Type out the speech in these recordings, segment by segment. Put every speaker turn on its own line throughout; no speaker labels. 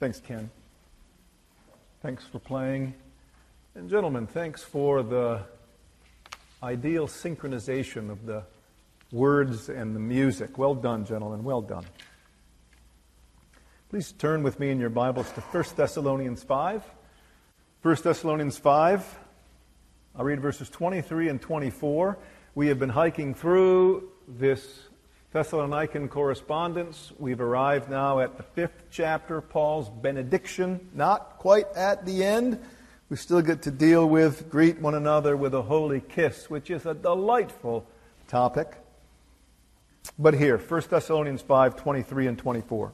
Thanks, Ken. Thanks for playing. And gentlemen, thanks for the ideal synchronization of the words and the music. Well done, gentlemen. Well done. Please turn with me in your Bibles to 1 Thessalonians 5. 1 Thessalonians 5. I'll read verses 23 and 24. We have been hiking through this Thessalonican correspondence. We've arrived now at the 5th chapter, Paul's benediction. Not quite at the end. We still get to deal with greet one another with a holy kiss, which is a delightful topic. But here, 1 Thessalonians 5, 23 and 24.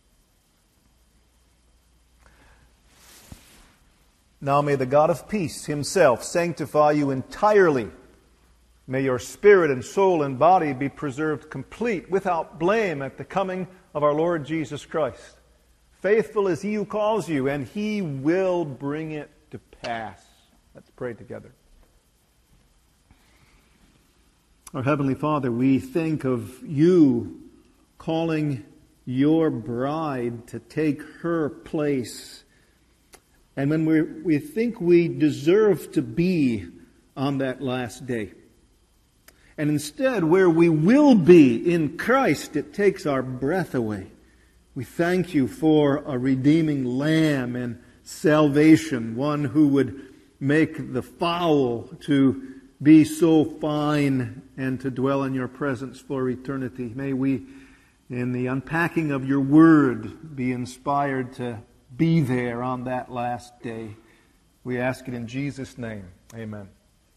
Now may the God of peace himself sanctify you entirely. May your spirit and soul and body be preserved complete, without blame, at the coming of our Lord Jesus Christ. Faithful is he who calls you, and he will bring it to pass. Let's pray together. Our Heavenly Father, we think of you calling your bride to take her place. And when we think we deserve to be on that last day, and instead, where we will be in Christ, it takes our breath away. We thank you for a redeeming Lamb and salvation, one who would make the fowl to be so fine and to dwell in your presence for eternity. May we, in the unpacking of your word, be inspired to be there on that last day. We ask it in Jesus' name. Amen.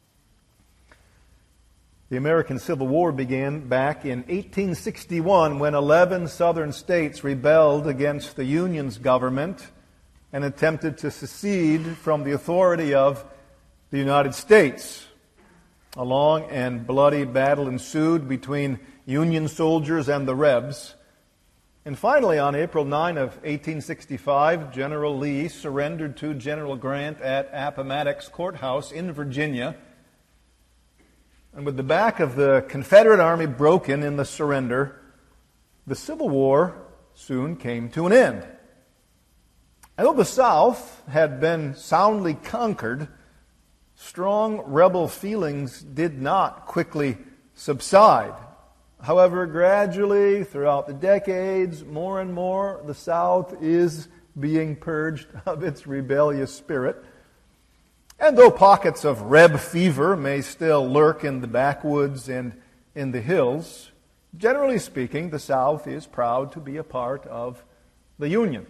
The American Civil War began back in 1861 when 11 southern states rebelled against the Union's government and attempted to secede from the authority of the United States. A long and bloody battle ensued between Union soldiers and the Rebs. And finally, on April 9 of 1865, General Lee surrendered to General Grant at Appomattox Courthouse in Virginia. And with the back of the Confederate Army broken in the surrender, the Civil War soon came to an end. And though the South had been soundly conquered, strong rebel feelings did not quickly subside. However, gradually, throughout the decades, more and more, the South is being purged of its rebellious spirit. And though pockets of Reb fever may still lurk in the backwoods and in the hills, generally speaking, the South is proud to be a part of the Union.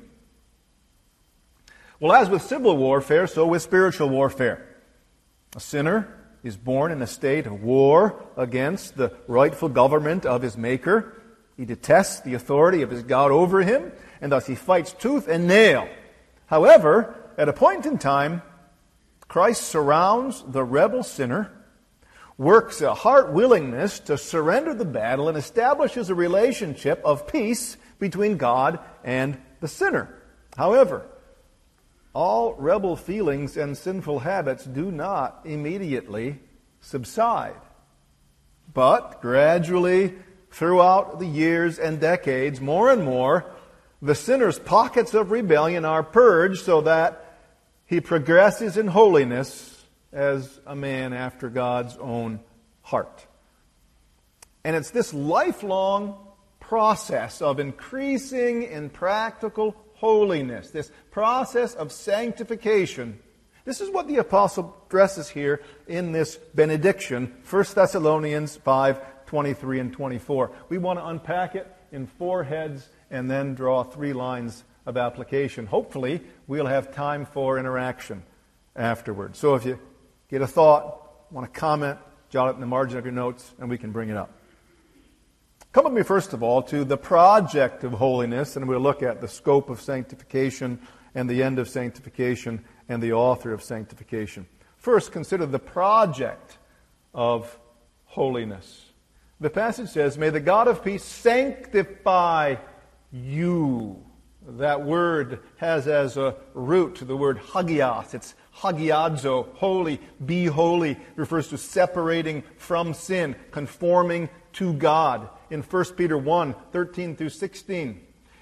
Well, as with civil warfare, so with spiritual warfare. A sinner is born in a state of war against the rightful government of his Maker. He detests the authority of his God over him, and thus he fights tooth and nail. However, at a point in time, Christ surrounds the rebel sinner, works a heart willingness to surrender the battle, and establishes a relationship of peace between God and the sinner. However, all rebel feelings and sinful habits do not immediately subside. But gradually, throughout the years and decades, more and more, the sinner's pockets of rebellion are purged so that he progresses in holiness as a man after God's own heart. And it's this lifelong process of increasing in practical holiness, this process of sanctification. This is what the apostle addresses here in this benediction, 1 Thessalonians 5, 23 and 24. We want to unpack it in 4 heads and then draw 3 lines of application. Hopefully, we'll have time for interaction afterwards. So if you get a thought, want to comment, jot it in the margin of your notes, and we can bring it up. Come with me, first of all, to the project of holiness, and we'll look at the scope of sanctification and the end of sanctification and the author of sanctification. First, consider the project of holiness. The passage says, "May the God of peace sanctify you." That word has as a root the word hagios. It's hagiadzo, holy, be holy. It refers to separating from sin, conforming to God. In 1 Peter 1, 13 through 16.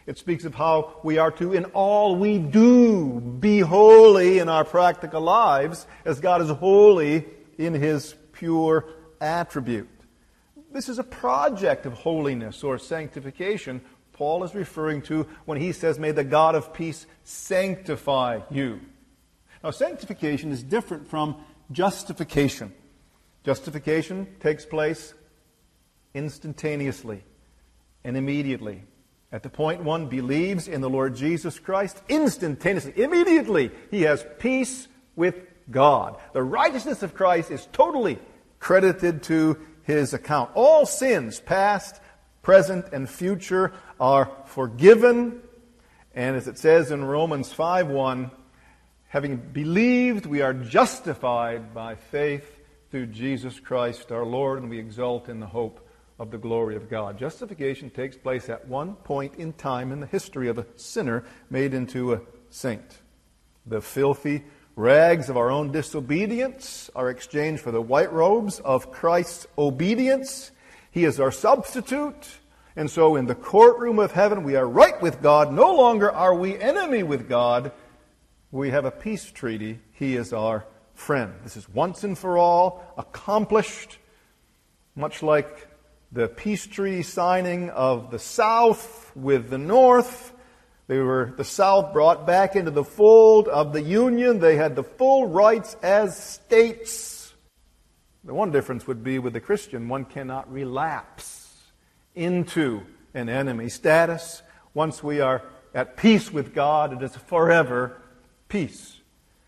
It speaks of how we are to, in all we do, be holy in our practical lives as God is holy in His pure attribute. This is a project of holiness or sanctification Paul is referring to when he says, "May the God of peace sanctify you." Now, sanctification is different from justification. Justification takes place instantaneously and immediately. At the point one believes in the Lord Jesus Christ, instantaneously, immediately, he has peace with God. The righteousness of Christ is totally credited to his account. All sins, past, present, and future, are forgiven. And as it says in Romans 5:1, having believed, we are justified by faith through Jesus Christ our Lord, and we exult in the hope of the glory of God. Justification takes place at one point in time in the history of a sinner made into a saint. The filthy rags of our own disobedience are exchanged for the white robes of Christ's obedience. He is our substitute. And so in the courtroom of heaven, we are right with God. No longer are we enemy with God. We have a peace treaty. He is our friend. This is once and for all accomplished, much like the peace treaty signing of the South with the North. The South brought back into the fold of the Union. They had the full rights as states. The one difference would be with the Christian, one cannot relapse into an enemy status. Once we are at peace with God, it is forever peace.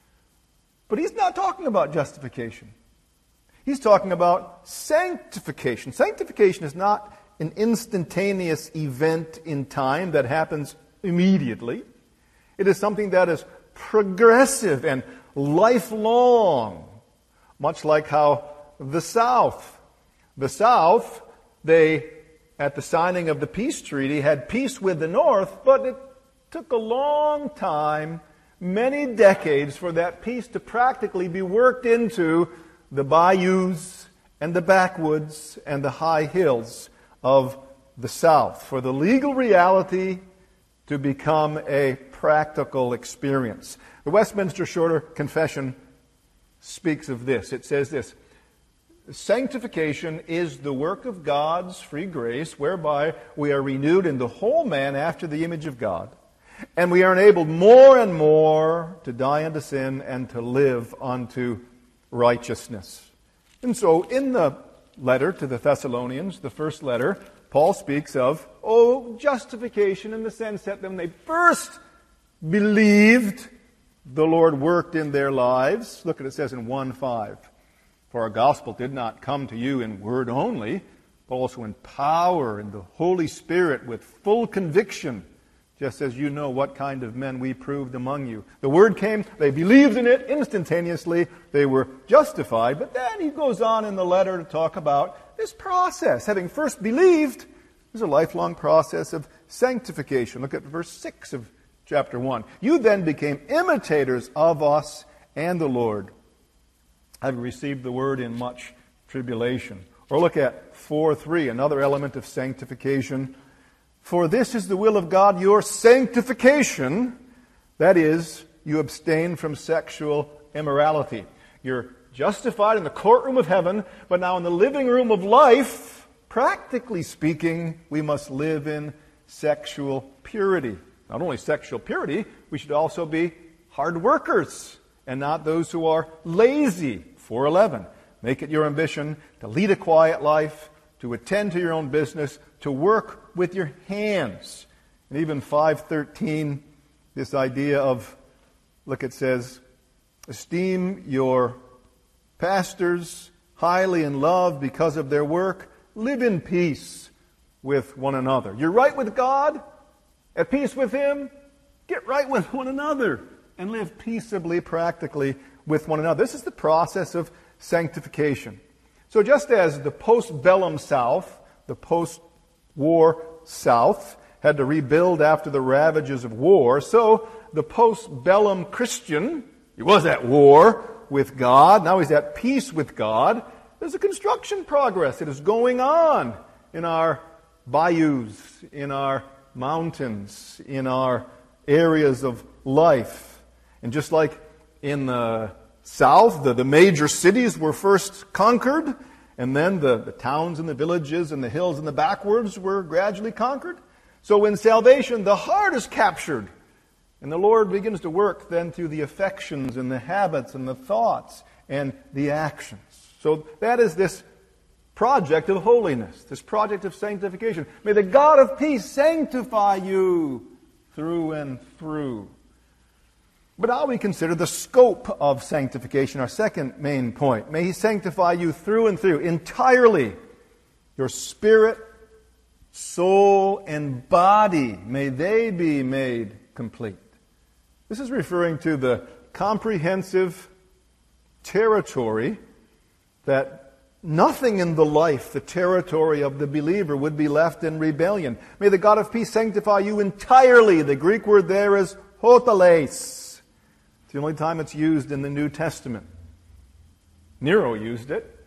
But he's not talking about justification. He's talking about sanctification. Sanctification is not an instantaneous event in time that happens immediately. It is something that is progressive and lifelong, much like how the South, they, at the signing of the peace treaty, had peace with the North, but it took a long time, many decades, for that peace to practically be worked into the bayous and the backwoods and the high hills of the South, for the legal reality to become a practical experience. The Westminster Shorter Confession speaks of this. It says this: sanctification is the work of God's free grace, whereby we are renewed in the whole man after the image of God, and we are enabled more and more to die unto sin and to live unto righteousness. And so in the letter to the Thessalonians, the first letter, Paul speaks of, justification in the sense that when they first believed, the Lord worked in their lives. Look at it says in 1:5. For our gospel did not come to you in word only, but also in power and the Holy Spirit with full conviction, just as you know what kind of men we proved among you. The word came, they believed in it instantaneously, they were justified. But then he goes on in the letter to talk about this process. Having first believed, there's a lifelong process of sanctification. Look at verse 6 of chapter 1. You then became imitators of us and the Lord, having received the word in much tribulation. Or look at 4:3, another element of sanctification. For this is the will of God, your sanctification. That is, you abstain from sexual immorality. You're justified in the courtroom of heaven, but now in the living room of life, practically speaking, we must live in sexual purity. Not only sexual purity, we should also be hard workers and not those who are lazy. 4:11. Make it your ambition to lead a quiet life, to attend to your own business, to work with your hands. And even 5:13, this idea of, look, it says, esteem your pastors highly in love because of their work. Live in peace with one another. You're right with God, at peace with Him. Get right with one another and live peaceably, practically with one another. This is the process of sanctification. So just as the post-bellum South, the post-war South, had to rebuild after the ravages of war, so the post-bellum Christian, he was at war with God, now he's at peace with God. There's a construction progress that is going on in our bayous, in our mountains, in our areas of life. And just like in the south, the major cities were first conquered, and then the towns and the villages and the hills and the backwards were gradually conquered. So in salvation, the heart is captured. And the Lord begins to work then through the affections and the habits and the thoughts and the actions. So that is this project of holiness, this project of sanctification. May the God of peace sanctify you through and through. But now we consider the scope of sanctification, our second main point. May He sanctify you through and through, entirely. Your spirit, soul, and body, may they be made complete. This is referring to the comprehensive territory that nothing in the life, the territory of the believer, would be left in rebellion. May the God of peace sanctify you entirely. The Greek word there is hoteles. It's the only time it's used in the New Testament. Nero used it.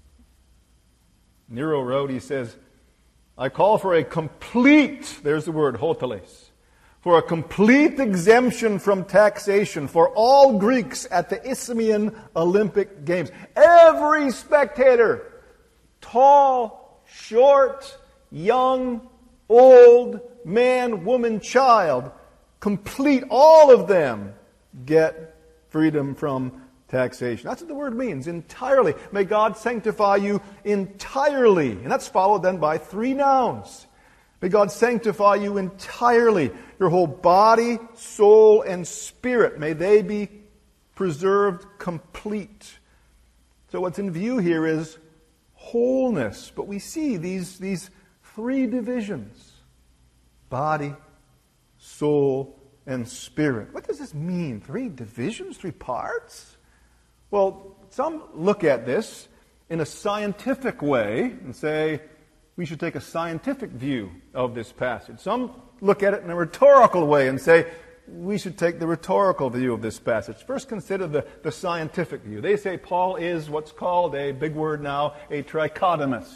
Nero wrote, he says, I call for a complete, there's the word, hoteles, for a complete exemption from taxation for all Greeks at the Isthmian Olympic Games. Every spectator, tall, short, young, old, man, woman, child, complete, all of them get freedom from taxation. That's what the word means, entirely. May God sanctify you entirely. And that's followed then by three nouns. May God sanctify you entirely. Your whole body, soul, and spirit. May they be preserved complete. So what's in view here is wholeness. But we see these three divisions. Body, soul, and spirit. What does this mean? Three divisions? Three parts? Well, some look at this in a scientific way and say we should take a scientific view of this passage. Some look at it in a rhetorical way and say we should take the rhetorical view of this passage. First, consider the scientific view. They say Paul is what's called, a big word now, a trichotomist.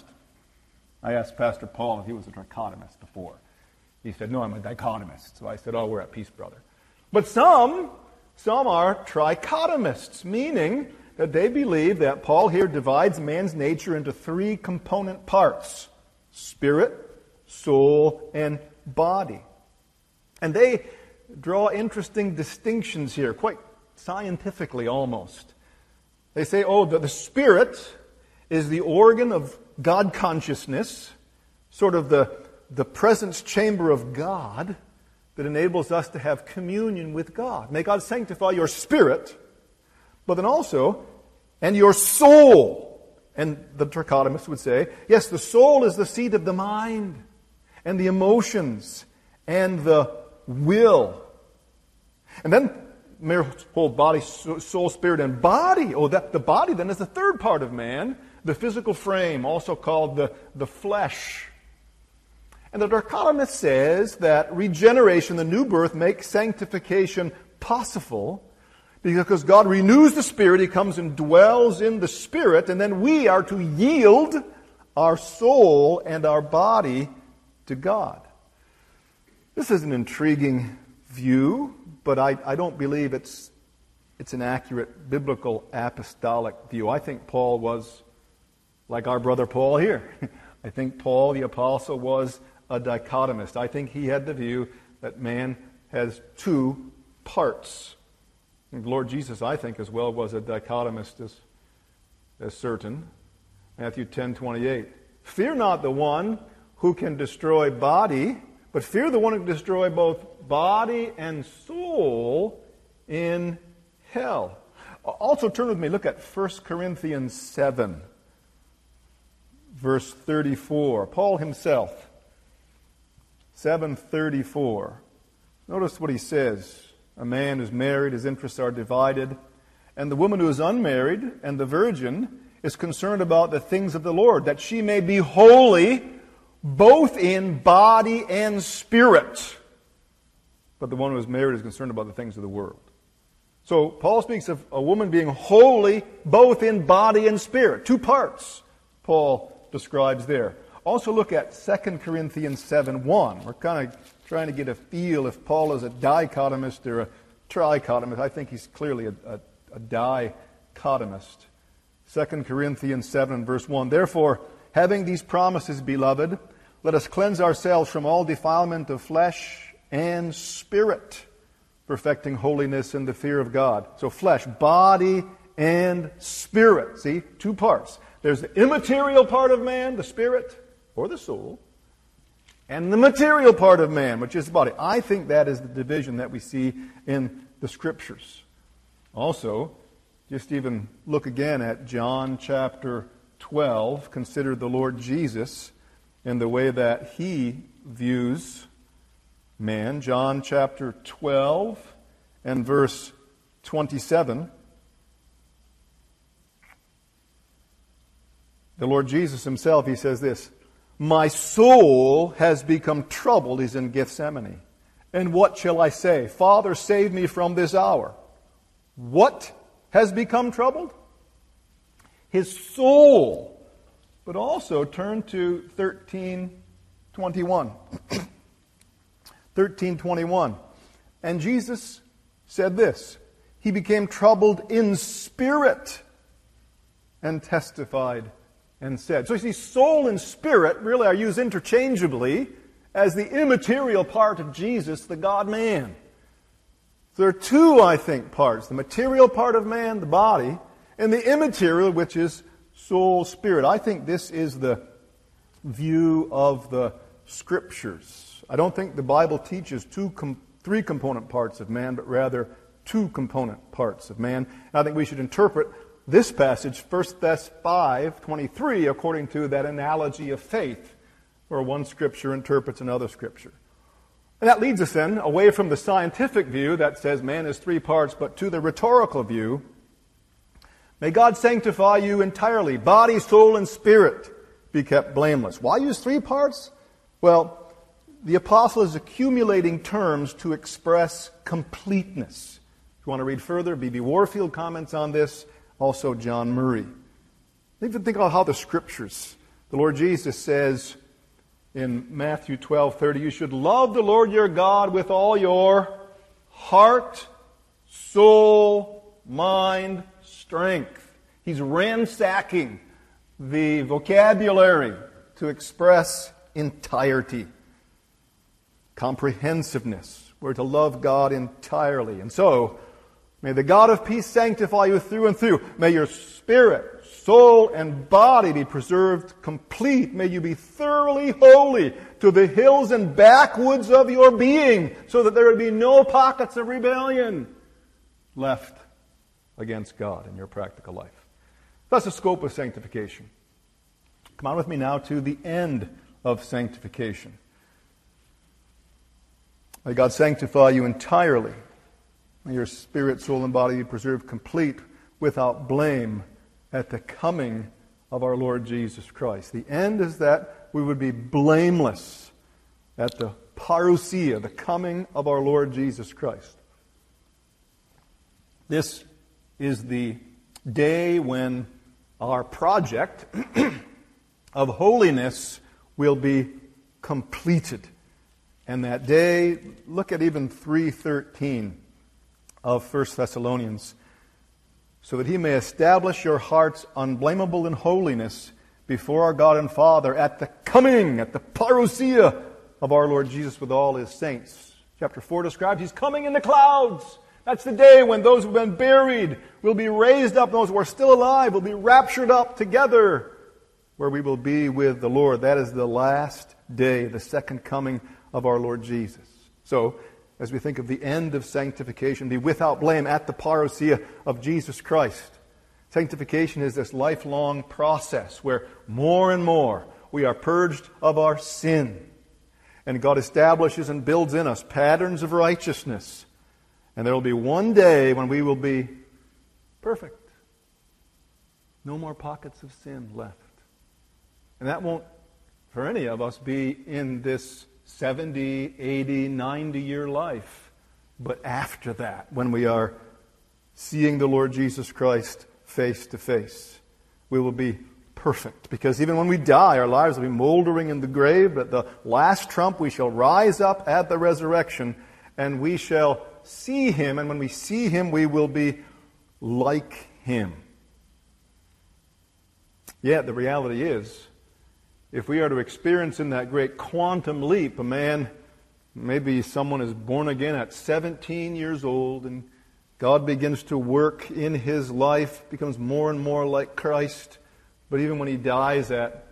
I asked Pastor Paul if he was a trichotomist before. He said, no, I'm a dichotomist. So I said, oh, we're at peace, brother. But some are trichotomists, meaning that they believe that Paul here divides man's nature into three component parts: spirit, soul, and body. And they draw interesting distinctions here, quite scientifically almost. They say, the spirit is the organ of God consciousness, sort of the presence chamber of God that enables us to have communion with God. May God sanctify your spirit, but then also, and your soul. And the trichotomist would say, yes, the soul is the seat of the mind, and the emotions, and the will. And then, whole body, soul, spirit, and body. The body then is the third part of man, the physical frame, also called the flesh. And the dichotomist says that regeneration, the new birth, makes sanctification possible because God renews the spirit, He comes and dwells in the spirit, and then we are to yield our soul and our body to God. This is an intriguing view, but I don't believe it's an accurate biblical apostolic view. I think Paul was like our brother Paul here. I think Paul the apostle was a dichotomist. I think he had the view that man has two parts. And the Lord Jesus, I think, as well was a dichotomist as certain. Matthew 10:28. Fear not the one who can destroy body, but fear the one who can destroy both body and soul in hell. Also turn with me, look at 1 Corinthians 7, verse 34. Paul himself, 7:34. Notice what he says. A man who's married, his interests are divided, and the woman who is unmarried and the virgin is concerned about the things of the Lord, that she may be holy both in body and spirit. But the one who is married is concerned about the things of the world. So Paul speaks of a woman being holy both in body and spirit. Two parts Paul describes there. also look at 2 Corinthians 7:1. We're kind of trying to get a feel if Paul is a dichotomist or a trichotomist. I think he's clearly a dichotomist. 2 Corinthians 7 verse 1. Therefore, having these promises, beloved, let us cleanse ourselves from all defilement of flesh and spirit, perfecting holiness in the fear of God. So flesh, body, and spirit. See, two parts. There's the immaterial part of man, the spirit or the soul, and the material part of man, which is the body. I think that is the division that we see in the Scriptures. Also, just even look again at John chapter 12. Consider the Lord Jesus in the way that He views man. John chapter 12 and verse 27. The Lord Jesus Himself, He says this, my soul has become troubled. He's in Gethsemane. And what shall I say? Father, save me from this hour. What has become troubled? His soul. But also turn to 13:21. 13:21. And Jesus said this, He became troubled in spirit and testified and said. So you see, soul and spirit really are used interchangeably as the immaterial part of Jesus, the God-man. So there are two, I think, parts. The material part of man, the body, and the immaterial, which is soul, spirit. I think this is the view of the Scriptures. I don't think the Bible teaches three component parts of man, but rather two component parts of man. And I think we should interpret this passage, 1 Thess 5:23, according to that analogy of faith, where one Scripture interprets another Scripture. And that leads us then away from the scientific view that says man is three parts, but to the rhetorical view. May God sanctify you entirely, body, soul, and spirit, be kept blameless. Why use three parts? Well, the apostle is accumulating terms to express completeness. If you want to read further, B.B. Warfield comments on this, also John Murray. Even think about how the Scriptures, the Lord Jesus says in Matthew 12:30, you should love the Lord your God with all your heart, soul, mind, strength. He's ransacking the vocabulary to express entirety, comprehensiveness. We're to love God entirely. And so, may the God of peace sanctify you through and through. May your spirit, soul, and body be preserved complete. May you be thoroughly holy to the hills and backwoods of your being, so that there would be no pockets of rebellion left against God in your practical life. That's the scope of sanctification. Come on with me now to the end of sanctification. May God sanctify you entirely. May your spirit, soul, and body be preserved complete, without blame, at the coming of our Lord Jesus Christ. The end is that we would be blameless at the parousia, the coming of our Lord Jesus Christ. This is the day when our project of holiness will be completed. And that day, look at even 3:13 of 1 Thessalonians. So that He may establish your hearts unblameable in holiness before our God and Father at the coming, at the parousia of our Lord Jesus with all His saints. Chapter 4 describes He's coming in the clouds. That's the day when those who have been buried will be raised up. Those who are still alive will be raptured up together, where we will be with the Lord. That is the last day, the second coming of our Lord Jesus. So, as we think of the end of sanctification, be without blame at the parousia of Jesus Christ. Sanctification is this lifelong process where more and more we are purged of our sin. And God establishes and builds in us patterns of righteousness. And there will be one day when we will be perfect. No more pockets of sin left. And that won't, for any of us, be in this 70, 80, 90-year life. But after that, when we are seeing the Lord Jesus Christ face to face, we will be perfect. perfect. Because even when we die, our lives will be moldering in the grave, but at the last trump we shall rise up at the resurrection, and we shall see Him, and when we see Him, we will be like Him. Yet the reality is, if we are to experience in that great quantum leap, maybe someone is born again at 17 years old, and God begins to work in his life, becomes more and more like Christ. But even when he dies at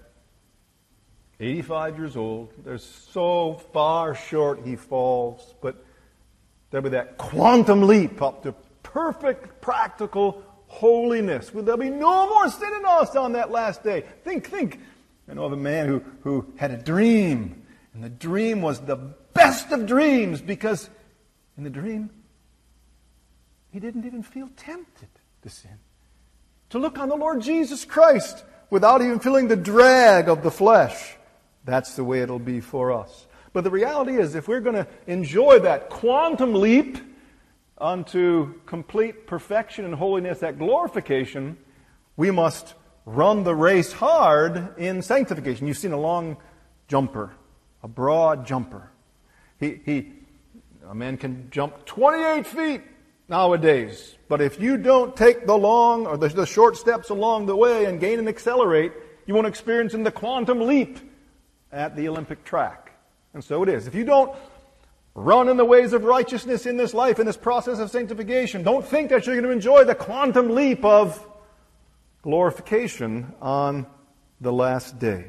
85 years old, there's so far short he falls. But there'll be that quantum leap up to perfect, practical holiness. There'll be no more sin in us on that last day. Think. I know of a man who had a dream. And the dream was the best of dreams, because in the dream, he didn't even feel tempted to sin. To look on the Lord Jesus Christ without even feeling the drag of the flesh. That's the way it'll be for us. But the reality is, if we're going to enjoy that quantum leap unto complete perfection and holiness, that glorification, we must run the race hard in sanctification. You've seen a long jumper, a broad jumper. A man can jump 28 feet nowadays. But if you don't take the long or the short steps along the way and gain and accelerate, you won't experience in the quantum leap at the Olympic track. And so it is. If you don't run in the ways of righteousness in this life, in this process of sanctification, don't think that you're going to enjoy the quantum leap of glorification on the last day.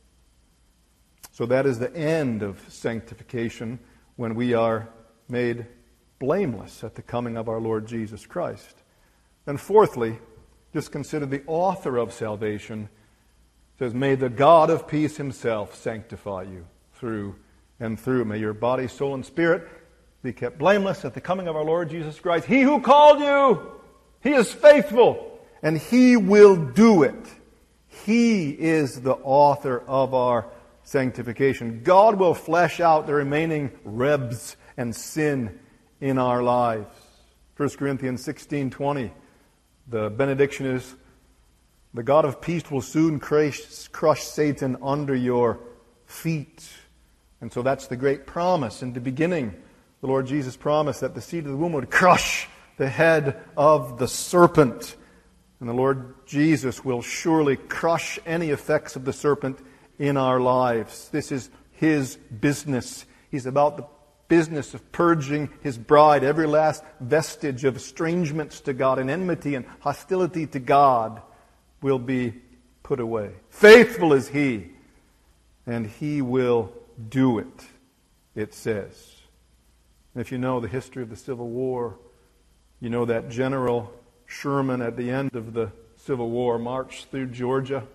So that is the end of sanctification, when we are made blameless at the coming of our Lord Jesus Christ. And fourthly, just consider the author of salvation. It says, "May the God of peace himself sanctify you through and through. May your body, soul, and spirit be kept blameless at the coming of our Lord Jesus Christ. He who called you, he is faithful, and he will do it." He is the author of our sanctification. God will flesh out the remaining rebs and sin in our lives. 1 Corinthians 16:20, the benediction is, "The God of peace will soon crush Satan under your feet." And so that's the great promise. In the beginning, the Lord Jesus promised that the seed of the womb would crush the head of the serpent. And the Lord Jesus will surely crush any effects of the serpent in our lives. This is His business. He's about the business of purging His bride. Every last vestige of estrangements to God and enmity and hostility to God will be put away. Faithful is He, and He will do it, it says. And if you know the history of the Civil War, you know that General Sherman at the end of the Civil War marched through Georgia.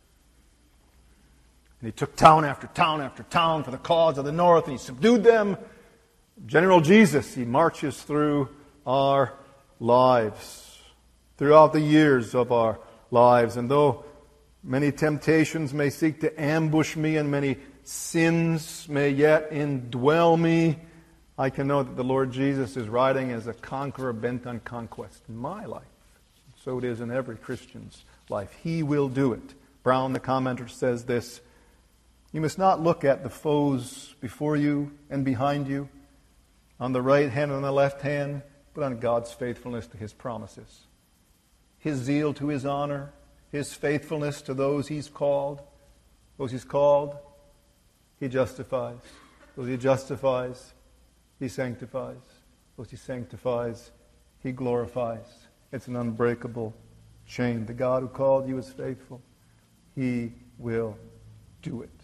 And he took town after town after town for the cause of the North, and he subdued them. General Jesus, He marches through our lives, throughout the years of our lives. And though many temptations may seek to ambush me and many sins may yet indwell me, I can know that the Lord Jesus is riding as a conqueror bent on conquest in my life. So it is in every Christian's life. He will do it. Brown, the commenter, says this: "You must not look at the foes before you and behind you, on the right hand and on the left hand, but on God's faithfulness to His promises. His zeal to His honor, His faithfulness to those He's called. Those He's called, He justifies. Those He justifies, He sanctifies. Those He sanctifies, He glorifies." It's an unbreakable chain. The God who called you is faithful. He will do it.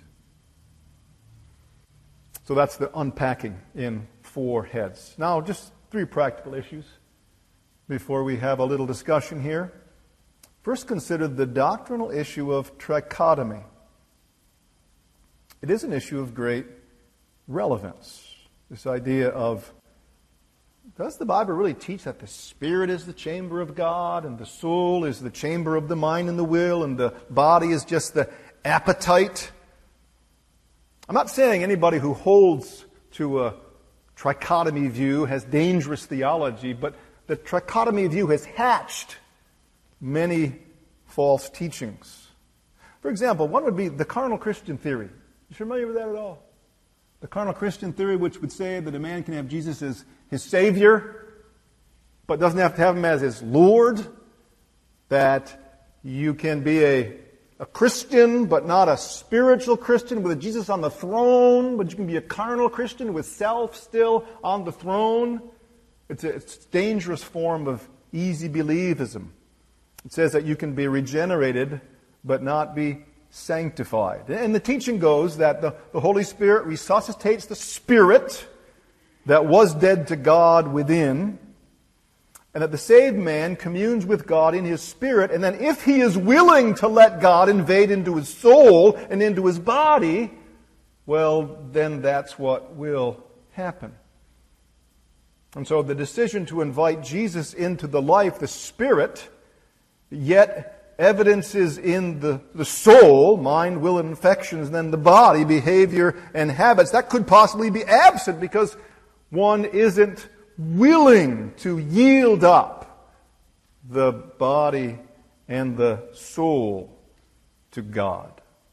So that's the unpacking in 4 heads. Now, just 3 practical issues before we have a little discussion here. First, consider the doctrinal issue of trichotomy. It is an issue of great relevance. This idea of, does the Bible really teach that the spirit is the chamber of God, and the soul is the chamber of the mind and the will, and the body is just the appetite? I'm not saying anybody who holds to a trichotomy view has dangerous theology, but the trichotomy view has hatched many false teachings. For example, one would be the carnal Christian theory. You familiar with that at all? The carnal Christian theory, which would say that a man can have Jesus as his Savior, but doesn't have to have Him as his Lord. That you can be a Christian, but not a spiritual Christian with Jesus on the throne, but you can be a carnal Christian with self still on the throne. It's a dangerous form of easy believism. It says that you can be regenerated, but not be sanctified. And the teaching goes that the Holy Spirit resuscitates the spirit that was dead to God within, and that the saved man communes with God in his spirit, and then if he is willing to let God invade into his soul and into his body, well, then that's what will happen. And so the decision to invite Jesus into the life, the spirit, yet evidences in the soul, mind, will, and affections, and then the body, behavior, and habits, that could possibly be absent because one isn't willing to yield up the body and the soul to God.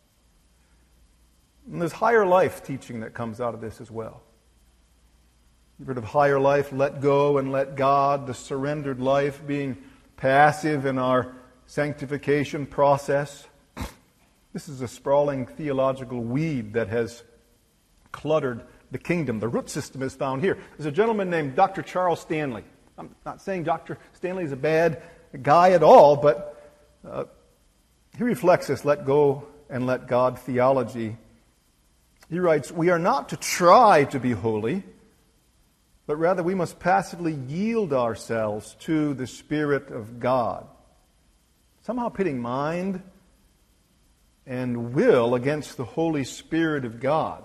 And there's higher life teaching that comes out of this as well. You've heard of higher life, let go and let God, the surrendered life being passive in our sanctification process. This is a sprawling theological weed that has cluttered the kingdom. The root system is found here. There's a gentleman named Dr. Charles Stanley. I'm not saying Dr. Stanley is a bad guy at all, but he reflects this let go and let God theology. He writes, "We are not to try to be holy, but rather we must passively yield ourselves to the Spirit of God." Somehow pitting mind and will against the Holy Spirit of God.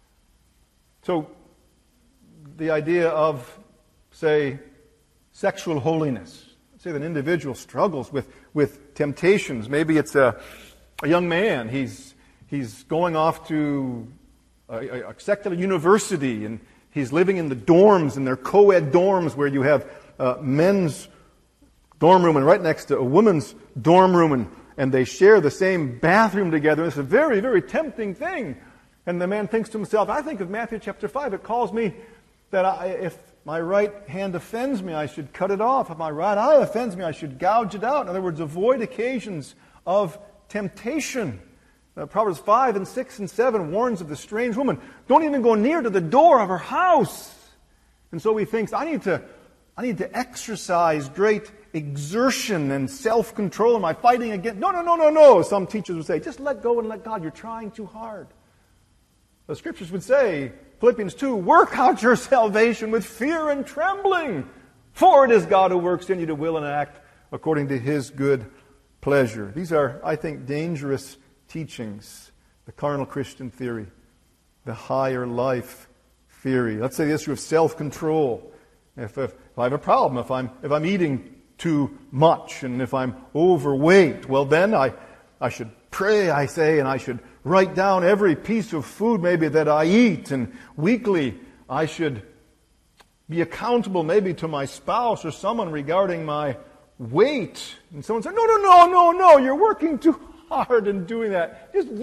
So, the idea of, say, sexual holiness. Say that an individual struggles with temptations. Maybe it's a young man. He's going off to a secular university, and he's living in the dorms, and they're co-ed dorms where you have men's dorm room and right next to a woman's dorm room, and they share the same bathroom together. It's a very, very tempting thing. And the man thinks to himself, I think of Matthew chapter 5, it calls me that if my right hand offends me, I should cut it off. If my right eye offends me, I should gouge it out. In other words, avoid occasions of temptation. Proverbs 5 and 6 and 7 warns of the strange woman. Don't even go near to the door of her house. And so he thinks, I need to exercise great exertion and self-control. Am I fighting against? No. Some teachers would say, just let go and let God. You're trying too hard. The Scriptures would say, Philippians 2, work out your salvation with fear and trembling, for it is God who works in you to will and act according to His good pleasure. These are, I think, dangerous teachings. The carnal Christian theory, the higher life theory. Let's say the issue of self-control. If I have a problem, if I'm eating too much, and if I'm overweight, well then I should pray, I say, and I should write down every piece of food maybe that I eat, and weekly I should be accountable maybe to my spouse or someone regarding my weight. And someone said, no, you're working too hard in doing that. Just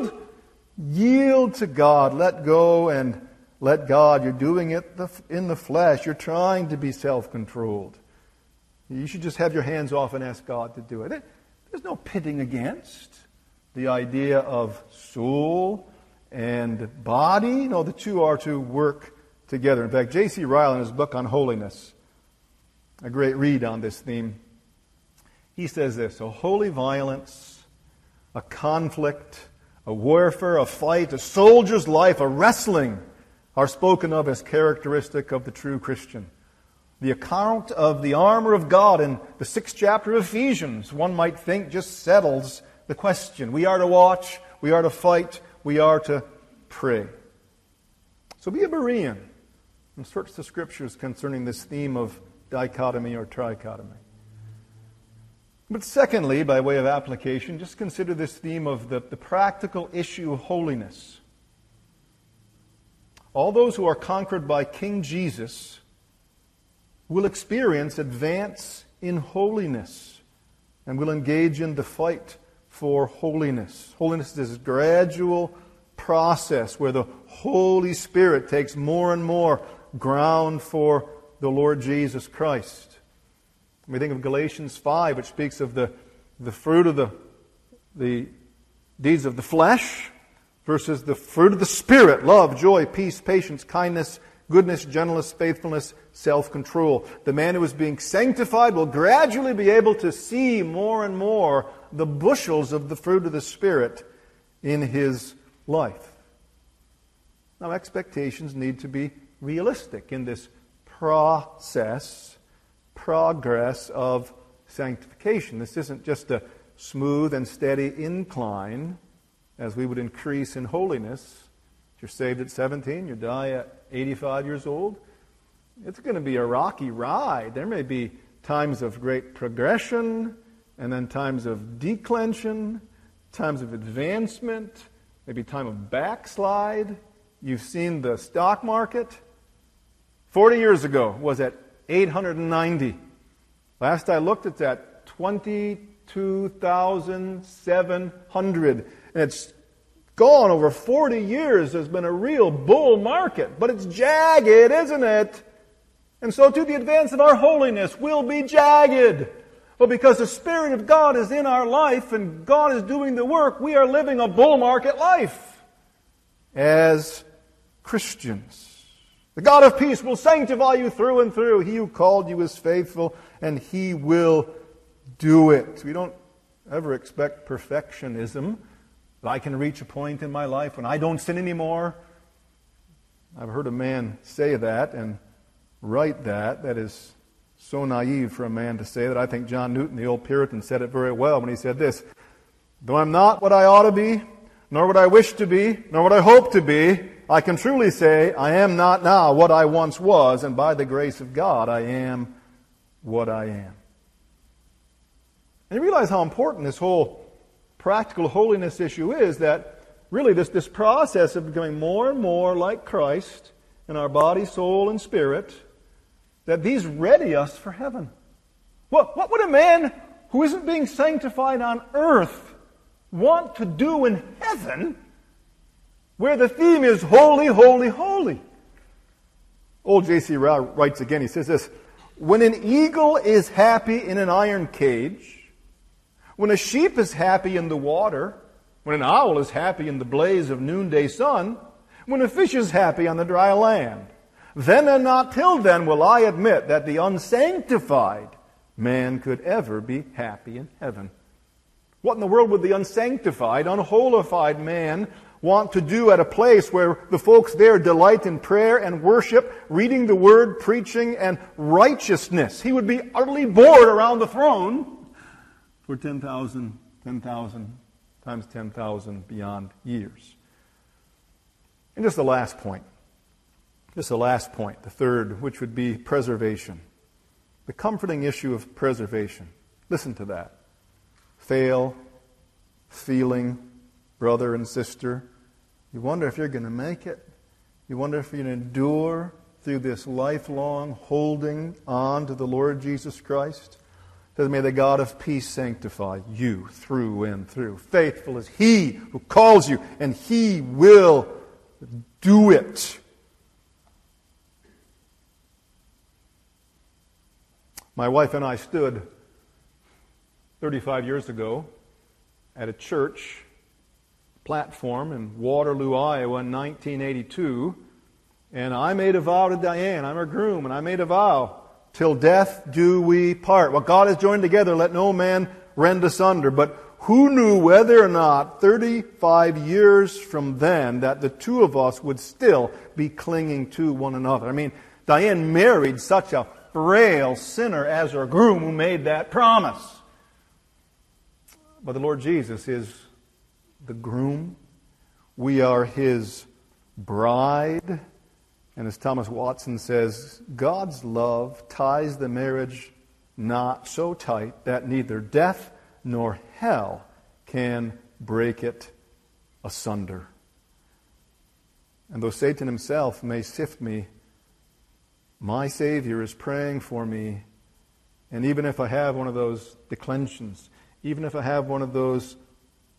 yield to God. Let go and let God. You're doing it in the flesh. You're trying to be self-controlled. You should just have your hands off and ask God to do it. There's no pitting against the idea of soul and body. No, the two are to work together. In fact, J.C. Ryle, in his book on holiness, a great read on this theme, he says this: a holy violence, a conflict, a warfare, a fight, a soldier's life, a wrestling are spoken of as characteristic of the true Christian. The account of the armor of God in the 6th chapter of Ephesians, one might think, just settles the question. We are to watch, we are to fight, we are to pray. So be a Berean and search the Scriptures concerning this theme of dichotomy or trichotomy. But secondly, by way of application, just consider this theme of the practical issue of holiness. All those who are conquered by King Jesus will experience advance in holiness and will engage in the fight for holiness. Holiness is this gradual process where the Holy Spirit takes more and more ground for the Lord Jesus Christ. We think of Galatians 5, which speaks of the fruit of the deeds of the flesh versus the fruit of the Spirit: love, joy, peace, patience, kindness, goodness, gentleness, faithfulness, self-control. The man who is being sanctified will gradually be able to see more and more the bushels of the fruit of the Spirit in his life. Now, expectations need to be realistic in this progress of sanctification. This isn't just a smooth and steady incline as we would increase in holiness. If you're saved at 17, you die at 85 years old, it's going to be a rocky ride. There may be times of great progression, and then times of declension, times of advancement, maybe time of backslide. You've seen the stock market. 40 years ago was at 890. Last I looked, it's at 22,700. And it's gone over 40 years. There's been a real bull market. But it's jagged, isn't it? And so too the advance of our holiness will be jagged. But because the Spirit of God is in our life and God is doing the work, we are living a bull market life as Christians. The God of peace will sanctify you through and through. He who called you is faithful, and He will do it. We don't ever expect perfectionism, that I can reach a point in my life when I don't sin anymore. I've heard a man say that and write that. That is so naive for a man to say that. I think John Newton, the old Puritan, said it very well when he said this: "Though I'm not what I ought to be, nor what I wish to be, nor what I hope to be, I can truly say I am not now what I once was, and by the grace of God I am what I am." And you realize how important this whole practical holiness issue is, that really this process of becoming more and more like Christ in our body, soul, and spirit, that these ready us for heaven. What would a man who isn't being sanctified on earth want to do in heaven, where the theme is holy, holy, holy? Old J.C. Ryle writes again, he says this: "When an eagle is happy in an iron cage, when a sheep is happy in the water, when an owl is happy in the blaze of noonday sun, when a fish is happy on the dry land, then and not till then will I admit that the unsanctified man could ever be happy in heaven." What in the world would the unsanctified, unholified man want to do at a place where the folks there delight in prayer and worship, reading the Word, preaching, and righteousness? He would be utterly bored around the throne for 10,000 times 10,000 beyond years. And just the last point, the third, which would be preservation. The comforting issue of preservation. Listen to that. Feeling, brother and sister. You wonder if you're going to make it. You wonder if you're going to endure through this lifelong holding on to the Lord Jesus Christ. It says, "May the God of peace sanctify you through and through. Faithful is He who calls you, and He will do it." My wife and I stood 35 years ago at a church platform in Waterloo, Iowa in 1982, and I made a vow to Diane. I'm her groom, and I made a vow: "Till death do we part. What God has joined together, let no man rend asunder." But who knew whether or not 35 years from then that the two of us would still be clinging to one another? I mean, Diane married such a frail sinner as her groom who made that promise. But the Lord Jesus is the groom. We are His bride. And as Thomas Watson says, God's love ties the marriage knot so tight that neither death nor hell can break it asunder. And though Satan himself may sift me, my Savior is praying for me. And even if I have one of those declensions, even if I have one of those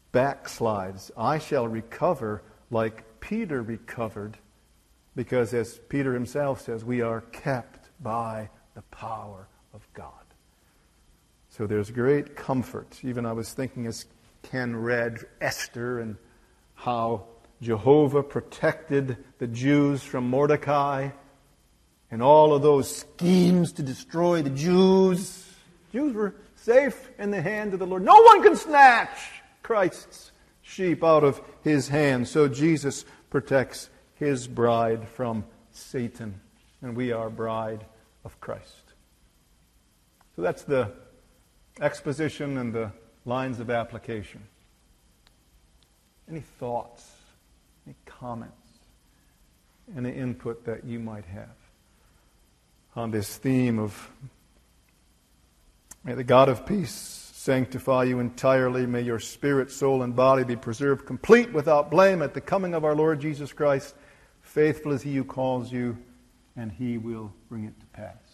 backslides, I shall recover like Peter recovered, because as Peter himself says, we are kept by the power of God. So there's great comfort. Even I was thinking as Ken read Esther and how Jehovah protected the Jews from Mordecai and all of those schemes to destroy the Jews. Jews were safe in the hand of the Lord. No one can snatch Christ's sheep out of His hand. So Jesus protects His bride from Satan. And we are bride of Christ. So that's the exposition and the lines of application. Any thoughts, any comments, any input that you might have on this theme of may the God of peace sanctify you entirely. May your spirit, soul, and body be preserved complete without blame at the coming of our Lord Jesus Christ. Faithful is He who calls you, and He will bring it to pass.